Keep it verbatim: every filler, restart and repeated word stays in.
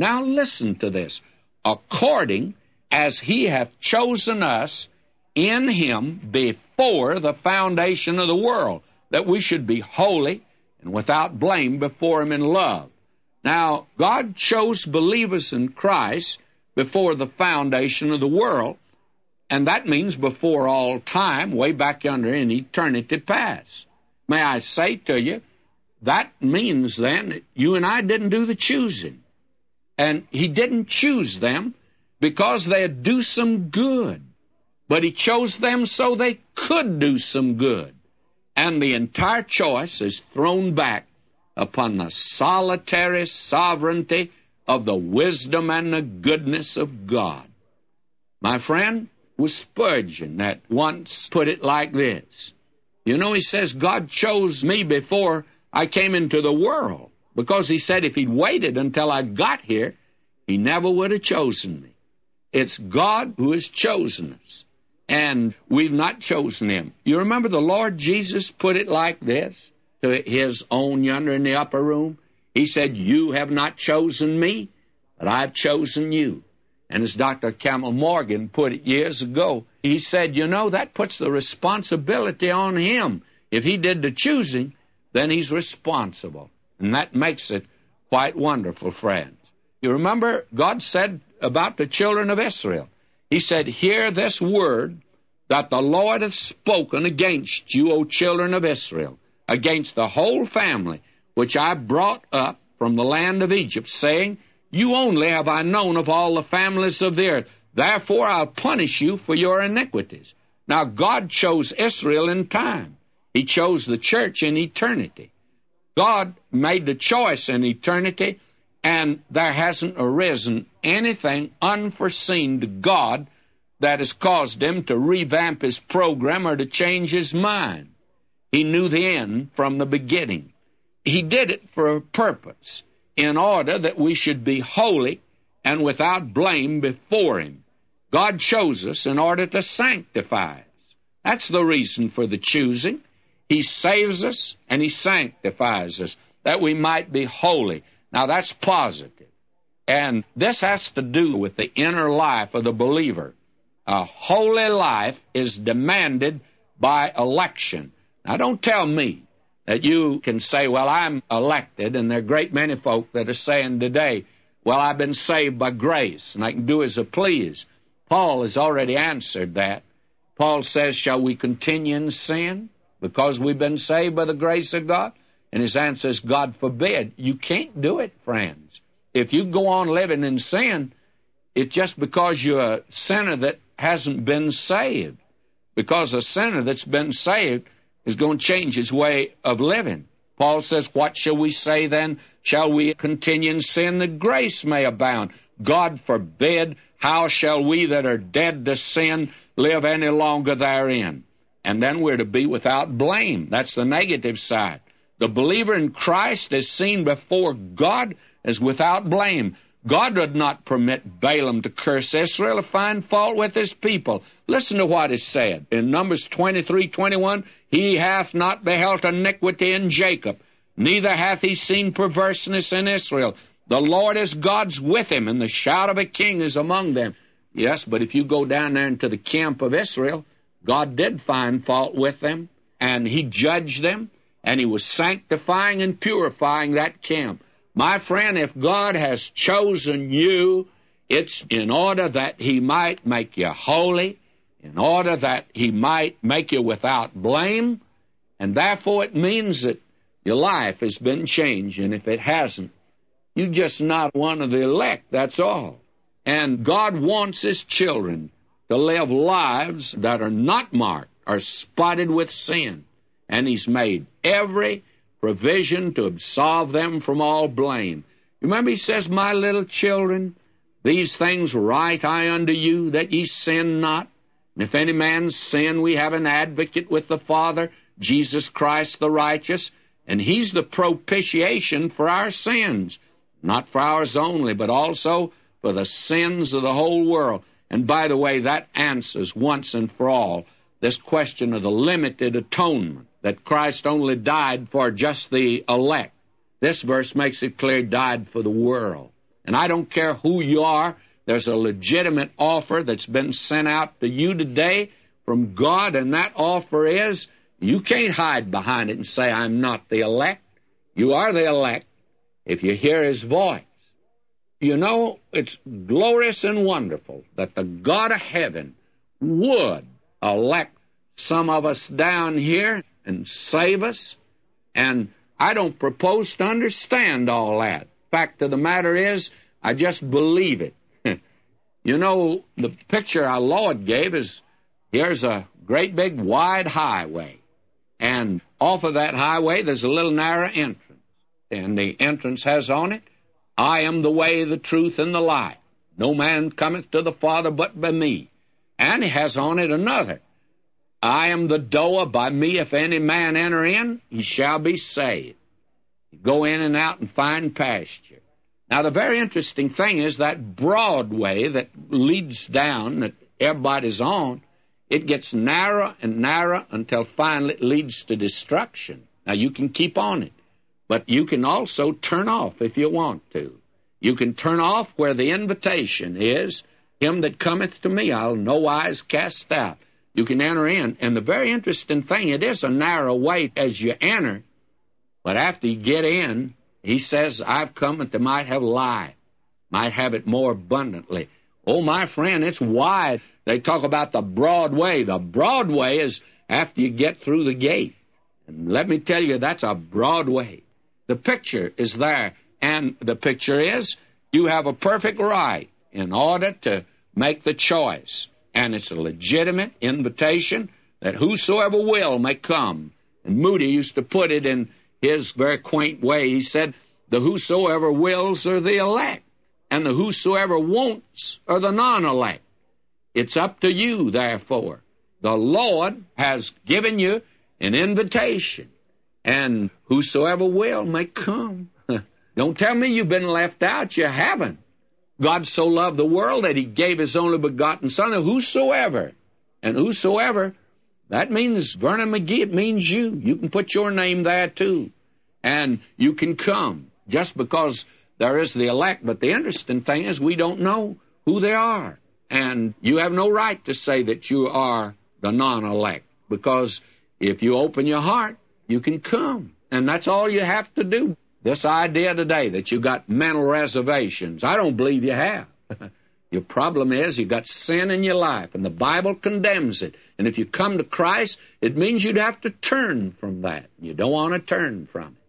Now listen to this. According as he hath chosen us in him before the foundation of the world, that we should be holy and without blame before him in love. Now, God chose believers in Christ before the foundation of the world, and that means before all time, way back yonder in eternity past. May I say to you, that means then that you and I didn't do the choosing. And he didn't choose them because they'd do some good, but he chose them so they could do some good. And the entire choice is thrown back upon the solitary sovereignty of the wisdom and the goodness of God. My friend, was Spurgeon that once put it like this. You know, he says, God chose me before I came into the world, because he said if he'd waited until I got here, he never would have chosen me. It's God who has chosen us, and we've not chosen him. You remember the Lord Jesus put it like this to his own yonder in the upper room? He said, you have not chosen me, but I've chosen you. And as Doctor Campbell Morgan put it years ago, he said, you know, that puts the responsibility on him. If he did the choosing, then he's responsible. And that makes it quite wonderful, friends. You remember God said about the children of Israel, he said, hear this word that the Lord hath spoken against you, O children of Israel, against the whole family which I brought up from the land of Egypt, saying, you only have I known of all the families of the earth. Therefore I'll punish you for your iniquities. Now God chose Israel in time. He chose the church in eternity. God made the choice in eternity, and there hasn't arisen anything unforeseen to God that has caused him to revamp his program or to change his mind. He knew the end from the beginning. He did it for a purpose, in order that we should be holy and without blame before him. God chose us in order to sanctify us. That's the reason for the choosing. He saves us and he sanctifies us, that we might be holy. Now that's positive. And this has to do with the inner life of the believer. A holy life is demanded by election. Now don't tell me that you can say, well, I'm elected, and there are a great many folk that are saying today, well, I've been saved by grace, and I can do as I please. Paul has already answered that. Paul says, shall we continue in sin because we've been saved by the grace of God? And his answer is, God forbid. You can't do it, friends. If you go on living in sin, it's just because you're a sinner that hasn't been saved. Because a sinner that's been saved is going to change his way of living. Paul says, what shall we say then? Shall we continue in sin that grace may abound? God forbid. How shall we that are dead to sin live any longer therein? And then we're to be without blame. That's the negative side. The believer in Christ is seen before God as without blame. God would not permit Balaam to curse Israel or find fault with his people. Listen to what is said in Numbers twenty-three twenty-one. He hath not beheld iniquity in Jacob, neither hath he seen perverseness in Israel. The Lord is God's with him, and the shout of a king is among them. Yes, but if you go down there into the camp of Israel, God did find fault with them, and he judged them, and he was sanctifying and purifying that camp. My friend, if God has chosen you, it's in order that he might make you holy, in order that he might make you without blame, and therefore it means that your life has been changed, and if it hasn't, you're just not one of the elect, that's all. And God wants his children to live lives that are not marked or spotted with sin, and he's made every provision to absolve them from all blame. Remember, he says, my little children, these things write I unto you, that ye sin not. And if any man sin, we have an advocate with the Father, Jesus Christ the righteous, and he's the propitiation for our sins, not for ours only, but also for the sins of the whole world. And by the way, that answers once and for all this question of the limited atonement, that Christ only died for just the elect. This verse makes it clear he died for the world. And I don't care who you are, there's a legitimate offer that's been sent out to you today from God, and that offer is, you can't hide behind it and say, I'm not the elect. You are the elect if you hear His voice. You know, it's glorious and wonderful that the God of heaven would elect some of us down here and save us, and I don't propose to understand all that. Fact of the matter is, I just believe it. You know, the picture our Lord gave is, here's a great big wide highway, and off of that highway there's a little narrow entrance, and the entrance has on it, I am the way, the truth, and the life. No man cometh to the Father but by me. And it has on it another, I am the door, by me if any man enter in, he shall be saved. Go in and out and find pasture. Now, the very interesting thing is that broad way that leads down, that everybody's on, it gets narrower and narrower until finally it leads to destruction. Now, you can keep on it, but you can also turn off if you want to. You can turn off where the invitation is, him that cometh to me, I'll no wise cast out. You can enter in, and the very interesting thing, it is a narrow way as you enter, but after you get in, He says, I've come that they might have life, might have it more abundantly. Oh, my friend, it's wide. They talk about the broad way. The broad way is after you get through the gate. And let me tell you, that's a broad way. The picture is there, and the picture is you have a perfect right in order to make the choice. And it's a legitimate invitation that whosoever will may come. And Moody used to put it in his very quaint way. He said, the whosoever wills are the elect, and the whosoever wants are the non-elect. It's up to you, therefore. The Lord has given you an invitation, and whosoever will may come. Don't tell me you've been left out. You haven't. God so loved the world that He gave His only begotten Son, and whosoever, and whosoever, that means Vernon McGee, it means you. You can put your name there, too. And you can come, just because there is the elect. But the interesting thing is we don't know who they are. And you have no right to say that you are the non-elect, because if you open your heart, you can come. And that's all you have to do. This idea today that you got mental reservations, I don't believe you have. Your problem is you got sin in your life, and the Bible condemns it. And if you come to Christ, it means you'd have to turn from that. You don't want to turn from it.